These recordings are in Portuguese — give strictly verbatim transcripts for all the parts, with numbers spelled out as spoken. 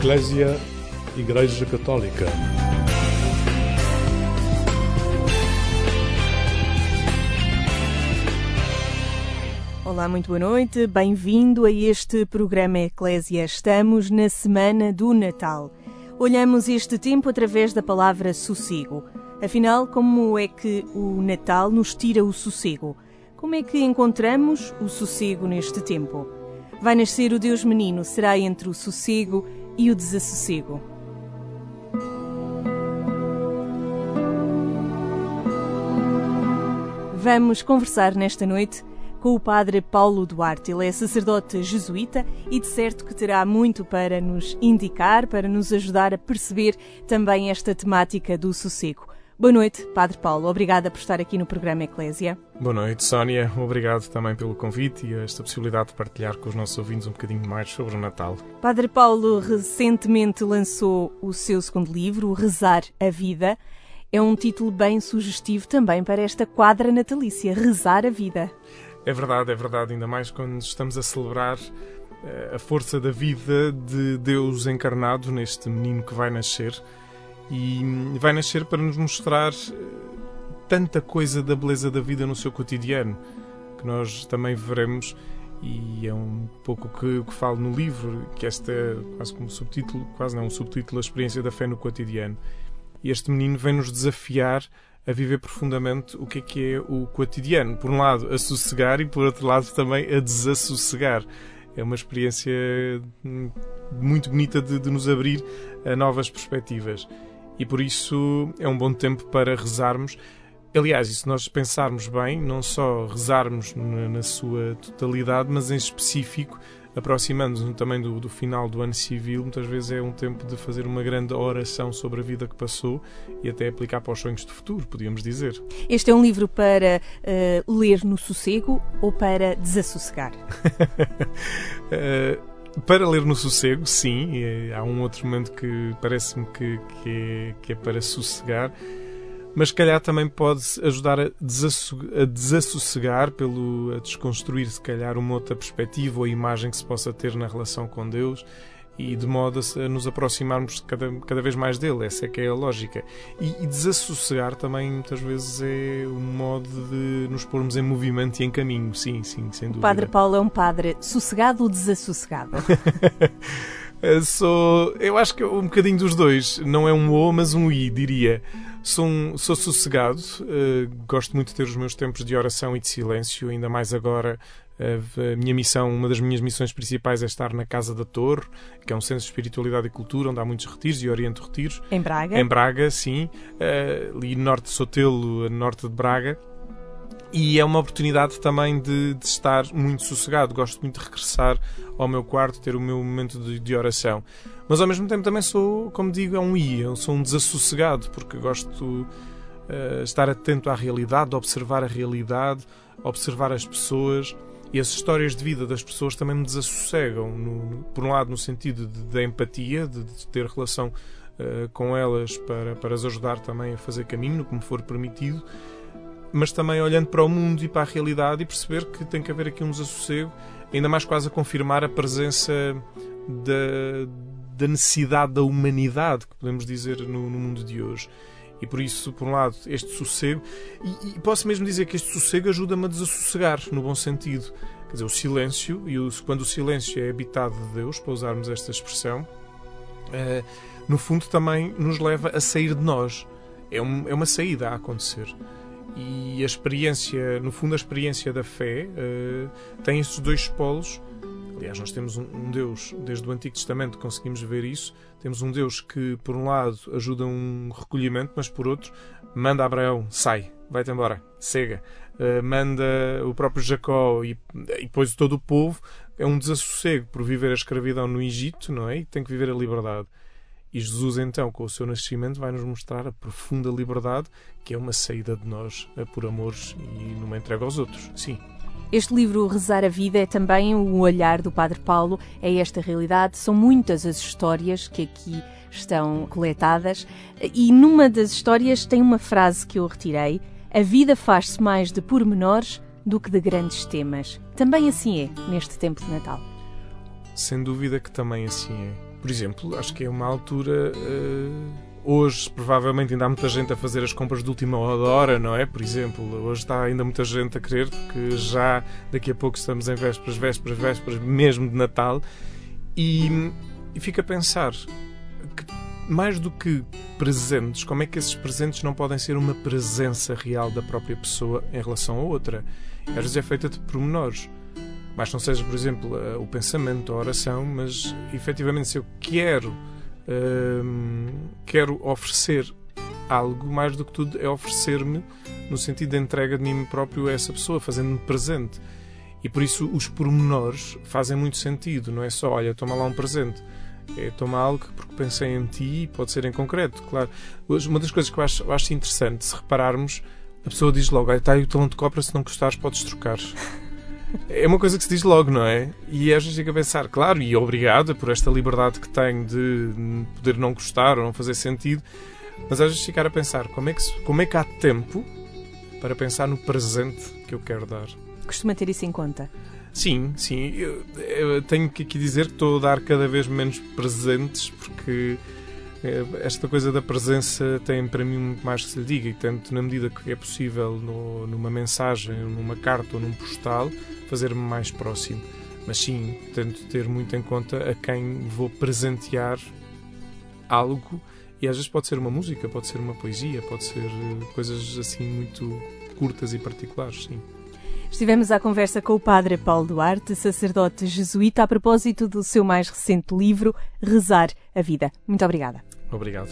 Eclésia, Igreja Católica. Olá, muito boa noite. Bem-vindo a este programa Eclésia. Estamos na semana do Natal. Olhamos este tempo através da palavra sossego. Afinal, como é que o Natal nos tira o sossego? Como é que encontramos o sossego neste tempo? Vai nascer o Deus menino, será entre o sossego e o desassossego. Vamos conversar nesta noite com o padre Paulo Duarte. Ele é sacerdote jesuíta e de certo que terá muito para nos indicar, para nos ajudar a perceber também esta temática do sossego. Boa noite, Padre Paulo. Obrigada por estar aqui no programa Eclésia. Boa noite, Sónia. Obrigado também pelo convite e esta possibilidade de partilhar com os nossos ouvintes um bocadinho mais sobre o Natal. Padre Paulo recentemente lançou o seu segundo livro, O Rezar a Vida. É um título bem sugestivo também para esta quadra natalícia, Rezar a Vida. É verdade, é verdade, ainda mais quando estamos a celebrar uh, a força da vida de Deus encarnado neste menino que vai nascer. E vai nascer para nos mostrar uh, tanta coisa da beleza da vida no seu cotidiano, que nós também veremos, e é um pouco o que, que falo no livro, que esta é quase como subtítulo, quase não um subtítulo, a experiência da fé no cotidiano. E este menino vem-nos desafiar a viver profundamente o que é que é o cotidiano. Por um lado, a sossegar e, por outro lado, também a desassossegar. É uma experiência muito bonita de, de nos abrir a novas perspectivas. E, por isso, é um bom tempo para rezarmos. Aliás, e se nós pensarmos bem, não só rezarmos na, na sua totalidade, mas em específico, aproximando-nos também do, do final do ano civil, muitas vezes é um tempo de fazer uma grande oração sobre a vida que passou e até aplicar para os sonhos do futuro, podíamos dizer. Este é um livro para uh, ler no sossego ou para desassossegar? uh, para ler no sossego, sim. Há um outro momento que parece-me que, que, é, que é para sossegar, mas se calhar também pode ajudar a, a desassossegar, pelo, a desconstruir se calhar uma outra perspectiva ou imagem que se possa ter na relação com Deus, e de modo a nos aproximarmos cada, cada vez mais dele. Essa é que é a lógica. E, e desassossegar também muitas vezes é um modo de nos pormos em movimento e em caminho. Sim, sim, sem dúvida. O Padre Paulo é um padre sossegado ou desassossegado? Sou, eu acho que é um bocadinho dos dois. Não é um O, mas um I, diria. Sou, um, sou sossegado, uh, gosto muito de ter os meus tempos de oração e de silêncio, ainda mais agora. Uh, a minha missão, uma das minhas missões principais é estar na Casa da Torre, que é um centro de espiritualidade e cultura, onde há muitos retiros e oriento retiros. Em Braga? Em Braga, sim. Uh, ali norte de Sotelo, norte de Braga. E é uma oportunidade também de, de estar muito sossegado. Gosto muito de regressar ao meu quarto, ter o meu momento de, de oração. Mas ao mesmo tempo também sou, como digo, é um I. Eu sou um desassossegado, porque gosto de uh, estar atento à realidade, observar a realidade, observar as pessoas. E as histórias de vida das pessoas também me desassossegam. No, no, por um lado, no sentido da empatia, de, de ter relação uh, com elas para, para as ajudar também a fazer caminho, como for permitido. Mas também olhando para o mundo e para a realidade e perceber que tem que haver aqui um desassossego, ainda mais quase a confirmar a presença da, da necessidade da humanidade, que podemos dizer, no, no mundo de hoje. E por isso, por um lado, este sossego, e, e posso mesmo dizer que este sossego ajuda-me a desassossegar, no bom sentido. Quer dizer, o silêncio, e o, quando o silêncio é habitado de Deus, para usarmos esta expressão, uh, no fundo também nos leva a sair de nós. É, um, é uma saída a acontecer. E a experiência, no fundo a experiência da fé uh, tem estes dois polos. Aliás, nós temos um, um Deus, desde o Antigo Testamento conseguimos ver isso. Temos um Deus que, por um lado, ajuda um recolhimento, mas por outro, manda Abraão, sai, vai-te embora, cega. Uh, manda o próprio Jacó e, e depois todo o povo. É um desassossego por viver a escravidão no Egito, não é? E tem que viver a liberdade. E Jesus, então, com o seu nascimento, vai-nos mostrar a profunda liberdade, que é uma saída de nós por amores e numa entrega aos outros. Sim. Este livro, Rezar a Vida, é também o olhar do Padre Paulo a esta realidade. São muitas as histórias que aqui estão coletadas. E numa das histórias tem uma frase que eu retirei: a vida faz-se mais de pormenores do que de grandes temas. Também assim é neste tempo de Natal. Sem dúvida que também assim é. por exemplo, acho que é uma altura... Uh, hoje, provavelmente, ainda há muita gente a fazer as compras de última hora, não é? Por exemplo, hoje está ainda muita gente a querer, porque já daqui a pouco estamos em vésperas, vésperas, vésperas, mesmo de Natal. E, e fico a pensar que, mais do que presentes, como é que esses presentes não podem ser uma presença real da própria pessoa em relação a outra? E às vezes é feita de pormenores. Mas não seja, por exemplo, o pensamento, a oração, mas efetivamente se eu quero, hum, quero oferecer algo, mais do que tudo é oferecer-me no sentido de entrega de mim próprio a essa pessoa, fazendo-me presente. E por isso os pormenores fazem muito sentido, não é só, olha, toma lá um presente. É, toma algo porque pensei em ti, pode ser em concreto, claro. Uma das coisas que eu acho, eu acho interessante, se repararmos, a pessoa diz logo, está aí o talão de cobra, se não gostares podes trocar. É uma coisa que se diz logo, não é? E às vezes fica a pensar, claro, e obrigada por esta liberdade que tenho de poder não gostar ou não fazer sentido, mas às vezes ficar a pensar, como é que, como é que há tempo para pensar no presente que eu quero dar? Costuma ter isso em conta? Sim, sim. Eu, eu tenho que aqui dizer que estou a dar cada vez menos presentes, porque esta coisa da presença tem para mim muito mais que se lhe diga, e tento, na medida que é possível, no, numa mensagem, numa carta ou num postal, fazer-me mais próximo. Mas sim, tento ter muito em conta a quem vou presentear algo, e às vezes pode ser uma música, pode ser uma poesia, pode ser coisas assim muito curtas e particulares, sim. Estivemos à conversa com o padre Paulo Duarte, sacerdote jesuíta, a propósito do seu mais recente livro, Rezar a Vida. Muito obrigada. Obrigado.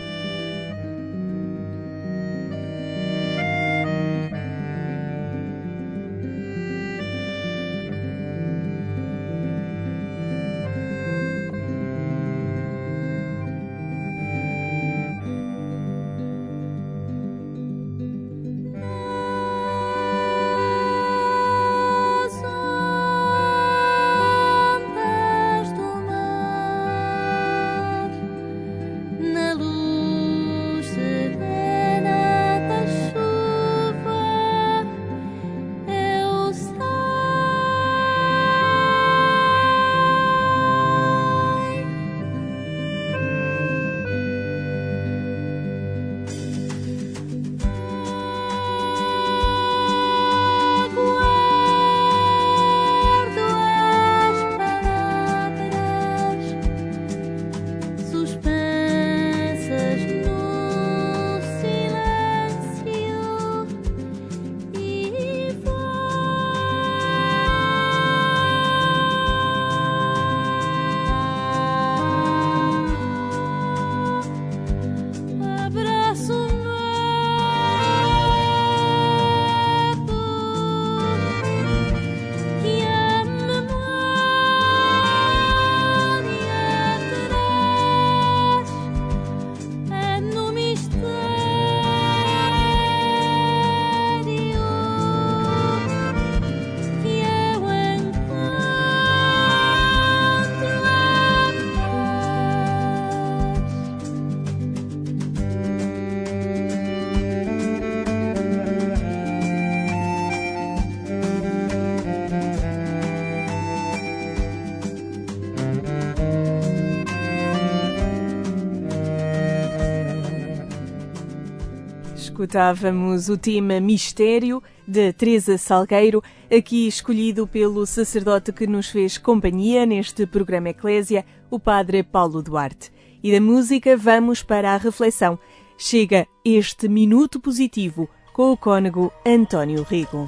Escutávamos o tema Mistério, de Teresa Salgueiro, aqui escolhido pelo sacerdote que nos fez companhia neste programa Eclésia, o padre Paulo Duarte. E da música vamos para a reflexão. Chega este Minuto Positivo com o cônego António Rigo.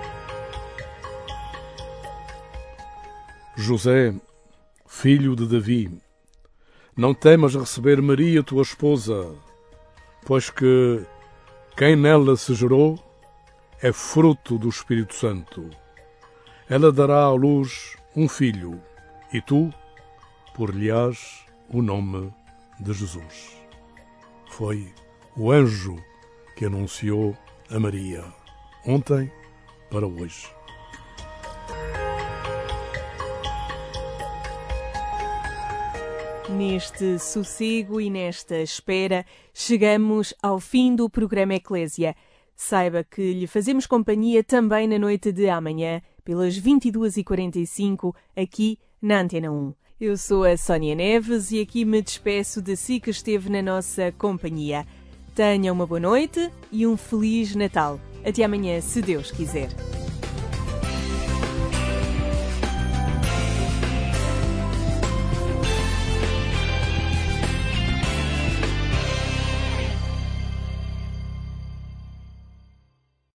José, filho de Davi, não temas receber Maria, tua esposa, pois que quem nela se gerou é fruto do Espírito Santo. Ela dará à luz um filho, e tu por-lhe-ás o nome de Jesus. Foi o anjo que anunciou a Maria, ontem para hoje. Neste sossego e nesta espera, chegamos ao fim do programa Eclésia. Saiba que lhe fazemos companhia também na noite de amanhã, pelas vinte e duas e quarenta e cinco, aqui na Antena um. Eu sou a Sónia Neves e aqui me despeço de si que esteve na nossa companhia. Tenha uma boa noite e um Feliz Natal. Até amanhã, se Deus quiser.